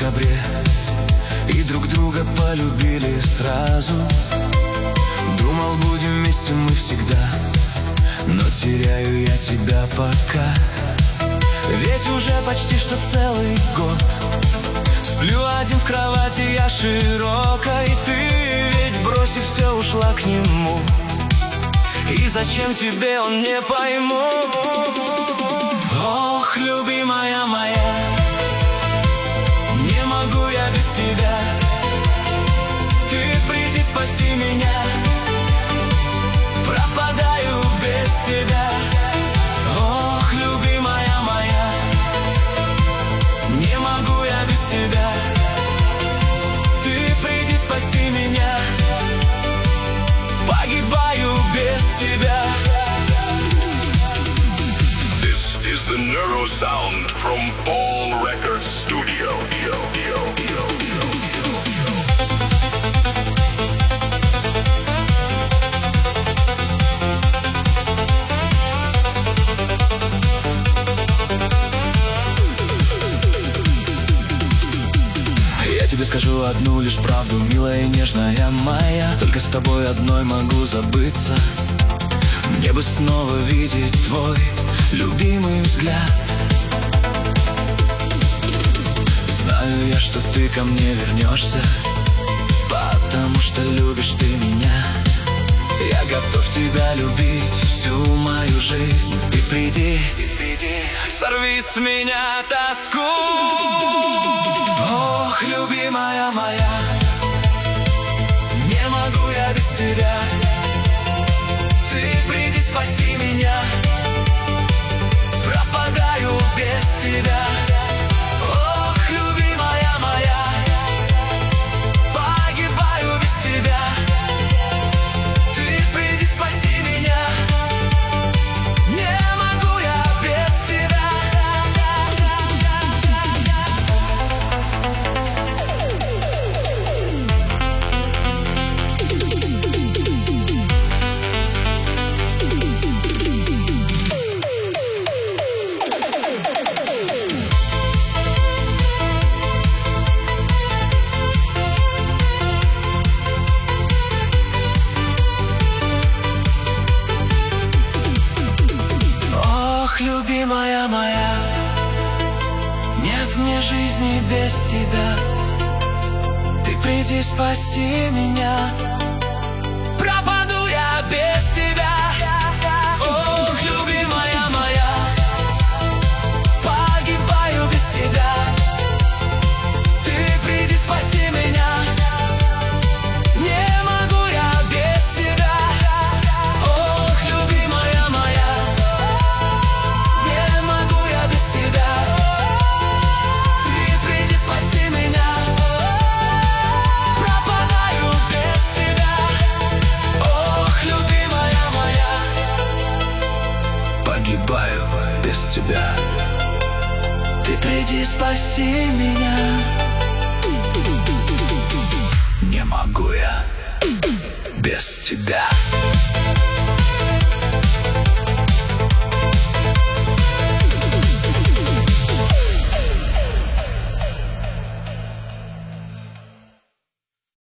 декабре и друг друга полюбили сразу. Думал, будем вместе мы всегда, но теряю я тебя пока. Ведь уже почти что целый год сплю один в кровати я широкой. Ты ведь, бросив все, ушла к нему. И зачем тебе, он не пойму. Ох, любимая моя, не могу я без тебя. Ты приди, спаси меня, пропадаю без тебя. Ох, любимая моя, не могу я без тебя. Ты приди, спаси меня, погибаю без тебя. This is the Neuro Sound from Ball Records Studio. Я тебе скажу одну лишь правду, милая и нежная моя. Только с тобой одной могу забыться. Мне бы снова видеть твой любимый взгляд. Знаю я, что ты ко мне вернешься, потому что любишь ты меня. Я готов тебя любить всю мою жизнь. Ты приди, сорви с меня тоску. Ох, любимая моя, не могу я без тебя. Ты приди, спаси меня, пропадаю без тебя. Ох, любимая моя, погибаю без тебя. Ты приди, спаси меня, не могу я без тебя. Ох, любимая моя, нет мне жизни без тебя. Ты приди, спаси меня, пропаду я без тебя. Ох, любимая моя, погибаю без тебя. Ты приди, спаси меня, не могу я без тебя. Ох, любимая моя, не могу я без тебя. Ты приди, спаси меня, пропадаю без тебя. Ох, любимая моя, погибаю без тебя. Ты приди, спаси меня, не могу я без тебя.